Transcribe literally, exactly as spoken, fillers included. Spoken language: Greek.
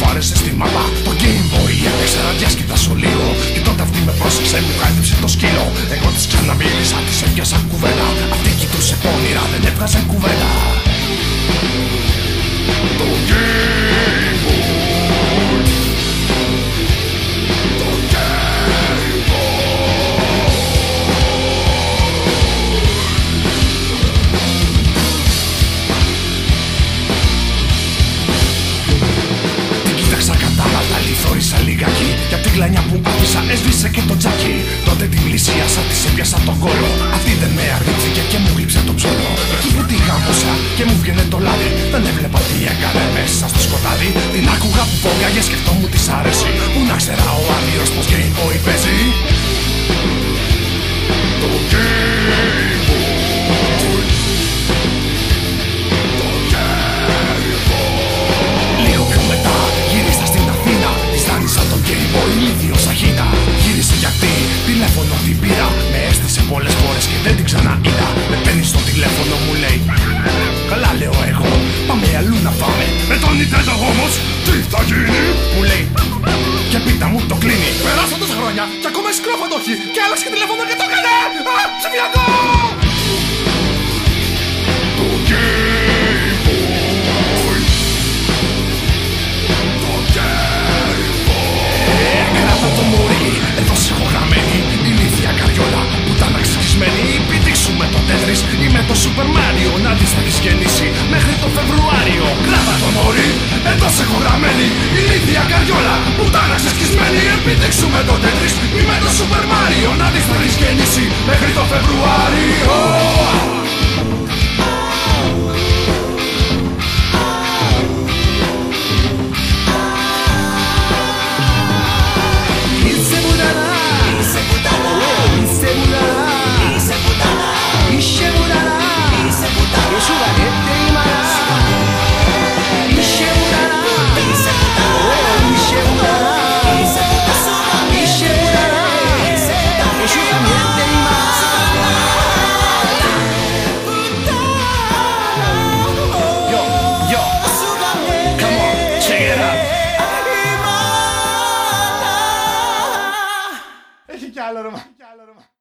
πάρε συστήματα. Το Game Boy έπαιξε ραδιάσκητα στο λίγο. Και τότε αυτή με πρόσεξε, μου χάιδεψε το σκύλο. Εγώ της ξαναμίλησα, της έπιασα κουβέντα. Αυτή κοιτούσε πόνιρα, δεν έβγαζε κουβέντα. Το Game Boy, το Game Boy. Την κοίταξα κατάλαβα, λιθόρισα λιγάκι. Για την κλανιά που άφησα έσβησε και το τζάκι. Τότε την πλησίασα, της έπιασα τον κόλο. Αυτή δεν με αρνήθηκε και μου γλύψε το ψωλό. Εκεί που τη γάμωσα και μου βγαίνε το λάδι, δεν έβλεπα τι έκανε μέσα στο σκοτάδι. Την άκουγα που φωνάγε, σκεφτόμουν της άρεσε. Πού να ξέρα ο άδειος πως Game Boy παίζει. Το Game Boy, το Game Boy. Λίγο πιο μετά γύρισα στην Αθήνα. Της δάνεισα το Game Boy, ίδιος αχίνα. Γύρισε γιατί τηλέφωνο την πήρα. Με έστησε πολλές φορές και δεν την ξαναείδα. Με παίρνει στο τηλέφωνο, μου λέει καλά, λέω εγώ, πάμε αλλού να πάμε. Με τον Nintendo όμως τι θα γίνει, μου λέει. Και πίτα μου το κλείνει. Περάσαν τόσα χρόνια και ακόμα σκρόφα το έχει. Και άλλαξε και τηλέφωνο και το έκανε. Α, ψηφιακό. Το Game Boy, το Game Boy. Ε, κράτα το μωρί, εδώ σε έχω γραμμένη. Ηλίθια καριόλα, πουτάνα ξεχισμένη. Πηδήξουμε το Tetris ή με το Super Mario. Να δεις θα έχεις γεννήσει μέχρι το Φεβρουάριο. Κράτα το μωρί, εδώ σε έχω γραμμένη. Ηλίθια καριόλα, πουτάνα ξεχισμένη. Πηδήξουμε το Tetris ή με το Super Mario. Να δεις θα έχεις γεννήσει μέχρι το Φεβρουάριο. Έχει κι άλλο, Ρωμά.